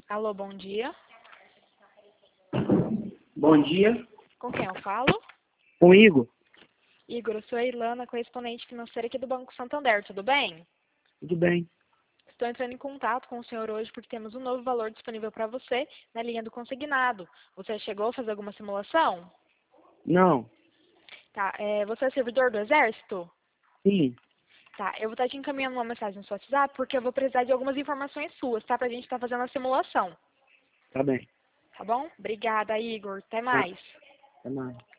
Alô, bom dia. Bom dia. Com quem eu falo? Com Igor. Igor, eu sou a Ilana, correspondente financeira aqui do Banco Santander, tudo bem? Tudo bem? Estou entrando em contato com o senhor hoje porque temos um novo valor disponível para você na linha do consignado. Você chegou a fazer alguma simulação? Não. Tá, você é servidor do Exército? Sim. Tá, eu vou estar te encaminhando uma mensagem no seu WhatsApp porque eu vou precisar de algumas informações suas, tá? Pra gente estar fazendo a simulação. Tá bem. Tá bom? Obrigada, Igor. Até Tá. mais. Até mais.